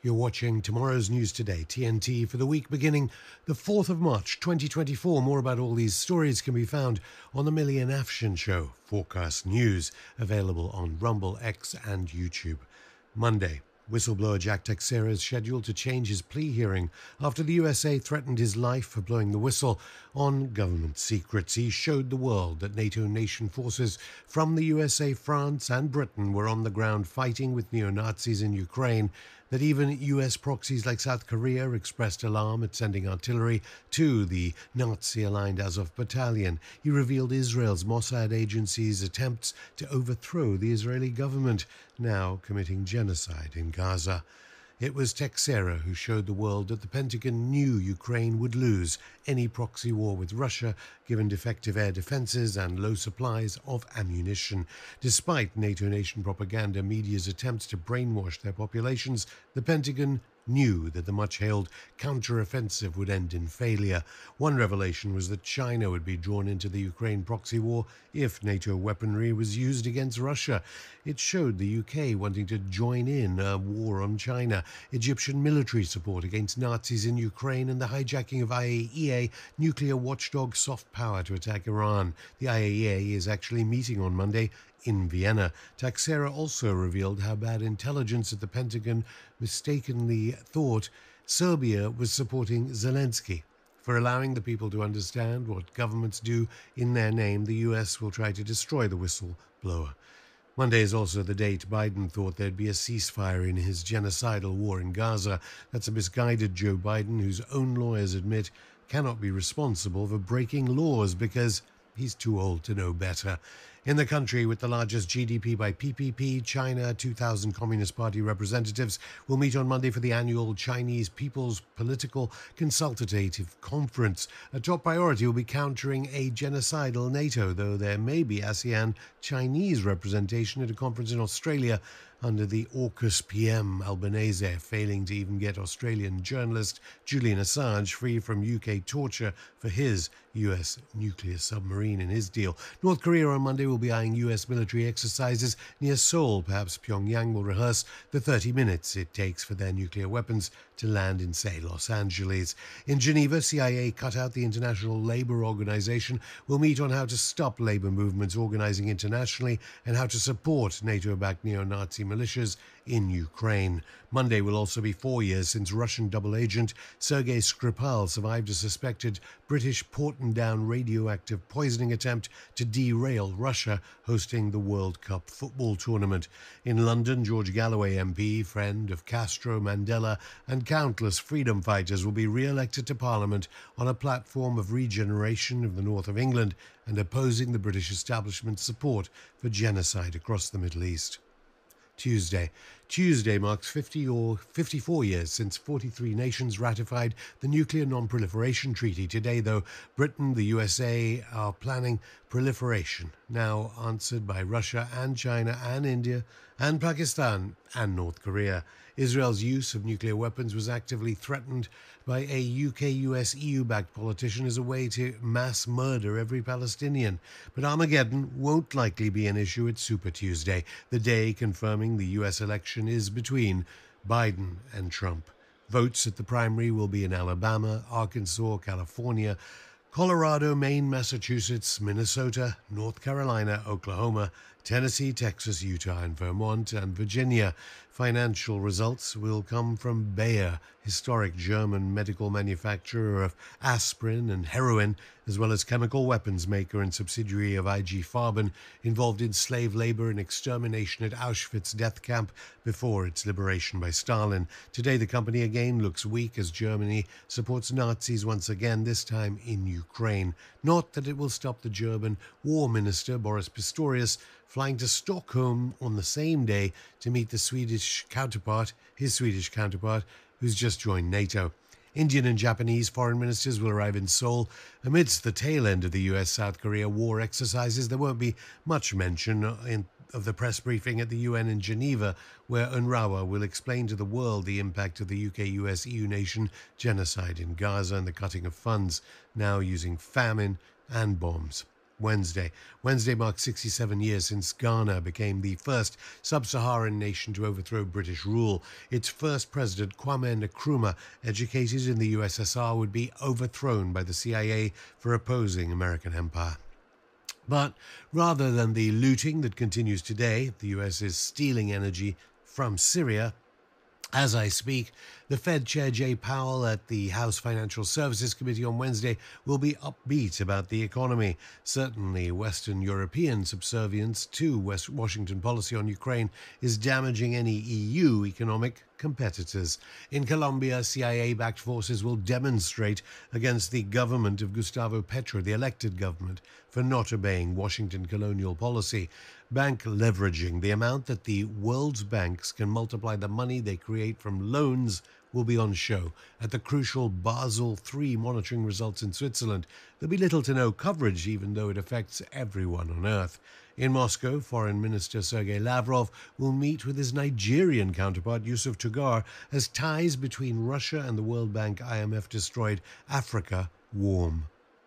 You're watching Tomorrow's News Today, TNT, for the week beginning the 4th of March, 2024. More about all these stories can be found on The Millie and Afshin Show, Forecast News, available on Rumble, X and YouTube. Monday, whistleblower Jack Teixeira is scheduled to change his plea hearing after the USA threatened his life for blowing the whistle on government secrets. He showed the world that NATO nation forces from the USA, France and Britain were on the ground fighting with neo-Nazis in Ukraine, that even US proxies like South Korea expressed alarm at sending artillery to the Nazi-aligned Azov battalion. He revealed Israel's Mossad agency's attempts to overthrow the Israeli government, now committing genocide in Gaza. It was Teixeira who showed the world that the Pentagon knew Ukraine would lose any proxy war with Russia, given defective air defenses and low supplies of ammunition. Despite NATO nation propaganda media's attempts to brainwash their populations, the Pentagon knew that the much-hailed counter-offensive would end in failure. One revelation was that China would be drawn into the Ukraine proxy war if NATO weaponry was used against Russia. It showed the UK wanting to join in a war on China, Egyptian military support against Nazis in Ukraine, and the hijacking of IAEA nuclear watchdog soft power to attack Iran. The IAEA is actually meeting on Monday in Vienna. Teixeira also revealed how bad intelligence at the Pentagon mistakenly thought Serbia was supporting Zelensky. For allowing the people to understand what governments do in their name, the US will try to destroy the whistleblower. Monday is also the date Biden thought there'd be a ceasefire in his genocidal war in Gaza. That's a misguided Joe Biden, whose own lawyers admit cannot be responsible for breaking laws because he's too old to know better. In the country with the largest GDP by PPP, China, 2,000 Communist Party representatives will meet on Monday for the annual Chinese People's Political Consultative Conference. A top priority will be countering a genocidal NATO, though there may be ASEAN Chinese representation at a conference in Australia under the AUKUS PM Albanese, failing to even get Australian journalist Julian Assange free from UK torture for his US nuclear submarine in his deal. North Korea on Monday will be eyeing US military exercises near Seoul. Perhaps Pyongyang will rehearse the 30 minutes it takes for their nuclear weapons to land in, say, Los Angeles. In Geneva, CIA cutout the International Labour Organization will meet on how to stop labor movements organizing internationally and how to support NATO-backed neo-Nazi militias in Ukraine. Monday will also be 4 years since Russian double agent Sergei Skripal survived a suspected British Porton-Down radioactive poisoning attempt to derail Russia hosting the World Cup football tournament. In London, George Galloway MP, friend of Castro, Mandela and countless freedom fighters, will be re-elected to Parliament on a platform of regeneration of the north of England and opposing the British establishment's support for genocide across the Middle East. Tuesday marks 54 years since 43 nations ratified the Nuclear Non-Proliferation Treaty. Today, though, Britain, the USA are planning proliferation, now answered by Russia and China and India and Pakistan and North Korea. Israel's use of nuclear weapons was actively threatened by a UK, US, EU-backed politician as a way to mass murder every Palestinian. But Armageddon won't likely be an issue at Super Tuesday. The day confirming the US election is between Biden and Trump. Votes at the primary will be in Alabama, Arkansas, California, Colorado, Maine, Massachusetts, Minnesota, North Carolina, Oklahoma, Tennessee, Texas, Utah, and Vermont, and Virginia. Financial results will come from Bayer, historic German medical manufacturer of aspirin and heroin, as well as chemical weapons maker and subsidiary of IG Farben, involved in slave labor and extermination at Auschwitz death camp before its liberation by Stalin. Today, the company again looks weak as Germany supports Nazis once again, this time in Ukraine. Not that it will stop the German War Minister, Boris Pistorius, flying to Stockholm on the same day to meet his Swedish counterpart, who's just joined NATO. Indian and Japanese foreign ministers will arrive in Seoul amidst the tail end of the US-South Korea war exercises. There won't be much mention of the press briefing at the UN in Geneva, where UNRWA will explain to the world the impact of the UK, US, EU nation genocide in Gaza and the cutting of funds, now using famine and bombs. Wednesday. Wednesday marks 67 years since Ghana became the first sub-Saharan nation to overthrow British rule. Its first president, Kwame Nkrumah, educated in the USSR, would be overthrown by the CIA for opposing American empire. But rather than the looting that continues today, the US is stealing energy from Syria. As I speak, the Fed Chair Jay Powell at the House Financial Services Committee on Wednesday will be upbeat about the economy. Certainly, Western European subservience to Washington policy on Ukraine is damaging any EU economic competitors. In Colombia, CIA-backed forces will demonstrate against the government of Gustavo Petro, the elected government, for not obeying Washington colonial policy. Bank leveraging, the amount that the world's banks can multiply the money they create from loans, will be on show at the crucial Basel III monitoring results in Switzerland. There'll be little to no coverage, even though it affects everyone on Earth. In Moscow, Foreign Minister Sergei Lavrov will meet with his Nigerian counterpart Yusuf Tugar as ties between Russia and the World Bank IMF destroyed Africa warm.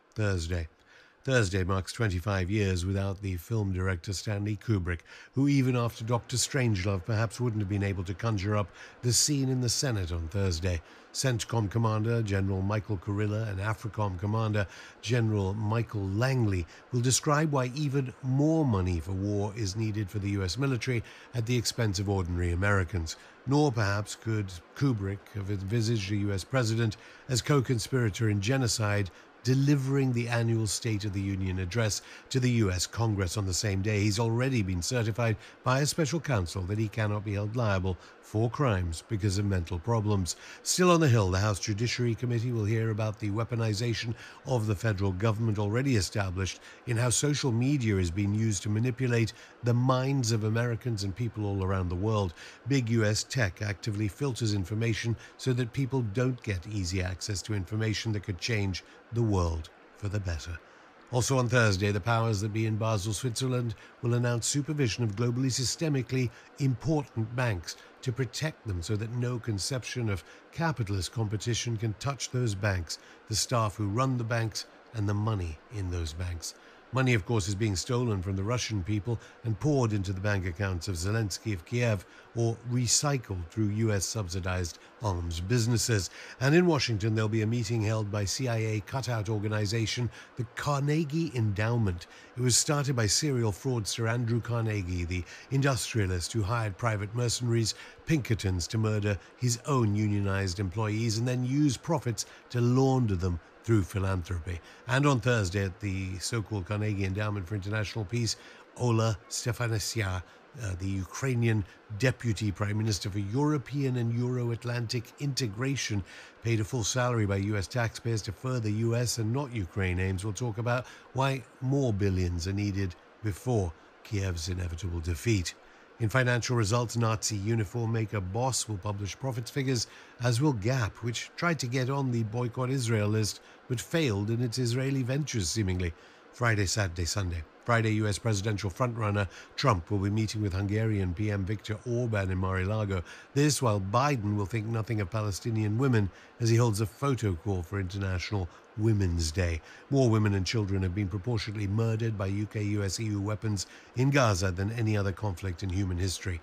Thursday marks 25 years without the film director Stanley Kubrick, who even after Dr. Strangelove perhaps wouldn't have been able to conjure up the scene in the Senate on Thursday. CENTCOM Commander General Michael Kurilla and AFRICOM Commander General Michael Langley will describe why even more money for war is needed for the US military at the expense of ordinary Americans. Nor perhaps could Kubrick have envisaged a US president as co-conspirator in genocide, delivering the annual State of the Union address to the U.S. Congress on the same day. He's already been certified by a special counsel that he cannot be held liable for crimes because of mental problems. Still on the Hill, the House Judiciary Committee will hear about the weaponization of the federal government already established in how social media is being used to manipulate the minds of Americans and people all around the world. Big U.S. tech actively filters information so that people don't get easy access to information that could change the world for the better. Also on Thursday, the powers that be in Basel, Switzerland, will announce supervision of globally systemically important banks to protect them so that no conception of capitalist competition can touch those banks, the staff who run the banks, and the money in those banks. Money, of course, is being stolen from the Russian people and poured into the bank accounts of Zelensky of Kiev or recycled through US-subsidized arms businesses. And in Washington, there'll be a meeting held by CIA cutout organization, the Carnegie Endowment. It was started by serial fraudster Andrew Carnegie, the industrialist who hired private mercenaries, Pinkertons, to murder his own unionized employees and then use profits to launder them through philanthropy. And on Thursday at the so-called Carnegie Endowment for International Peace, Ola Stefanisyan, the Ukrainian Deputy Prime Minister for European and Euro-Atlantic integration, paid a full salary by US taxpayers to further US and not Ukraine aims. We'll talk about why more billions are needed before Kiev's inevitable defeat. In financial results, Nazi uniform maker Boss will publish profits figures, as will Gap, which tried to get on the Boycott Israel list but failed in its Israeli ventures, seemingly. Friday, Saturday, Sunday. Friday, US presidential frontrunner Trump will be meeting with Hungarian PM Viktor Orban in Mar-a-Lago. This while Biden will think nothing of Palestinian women as he holds a photo call for International Women's Day. More women and children have been proportionately murdered by UK, US, EU weapons in Gaza than any other conflict in human history.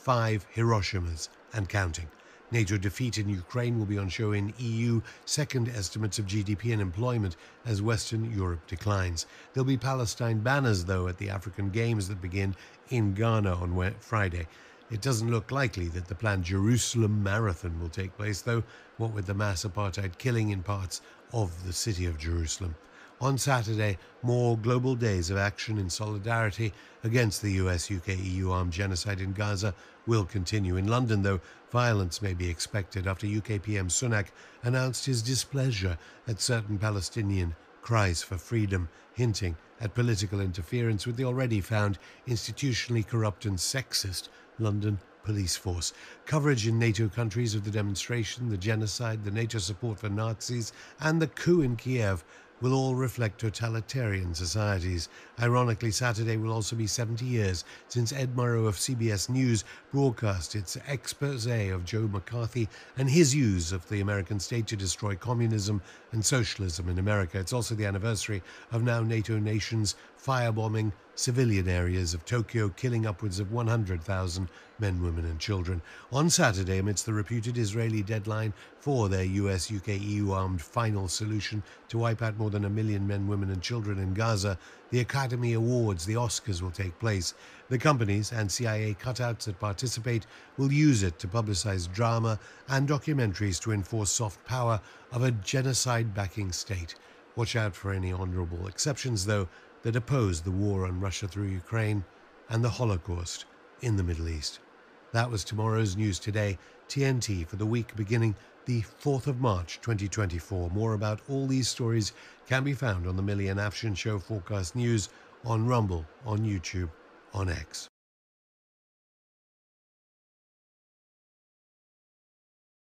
5 Hiroshimas and counting. NATO defeat in Ukraine will be on show in EU, second estimates of GDP and employment as Western Europe declines. There'll be Palestine banners, though, at the African Games that begin in Ghana on Friday. It doesn't look likely that the planned Jerusalem Marathon will take place, though, what with the mass apartheid killing in parts of the city of Jerusalem. On Saturday, more global days of action in solidarity against the US, UK, EU armed genocide in Gaza will continue. In London, though, violence may be expected after UK PM Sunak announced his displeasure at certain Palestinian cries for freedom, hinting at political interference with the already found institutionally corrupt and sexist London police force. Coverage in NATO countries of the demonstration, the genocide, the NATO support for Nazis, and the coup in Kiev will all reflect totalitarian societies. Ironically, Saturday will also be 70 years since Ed Murrow of CBS News broadcast its expose of Joe McCarthy and his use of the American state to destroy communism and socialism in America. It's also the anniversary of now NATO nations firebombing civilian areas of Tokyo, killing upwards of 100,000 men, women and children. On Saturday, amidst the reputed Israeli deadline for their US, UK, EU armed final solution to wipe out more than 1 million men, women and children in Gaza, the Academy Awards, the Oscars, will take place. The companies and CIA cutouts that participate will use it to publicize drama and documentaries to enforce soft power of a genocide-backing state. Watch out for any honorable exceptions, though, that oppose the war on Russia through Ukraine and the Holocaust in the Middle East. That was tomorrow's News Today, TNT, for the week beginning the 4th of March 2024. More about all these stories can be found on the Millie and Afshin Show Forecast News, on Rumble, on YouTube, on X.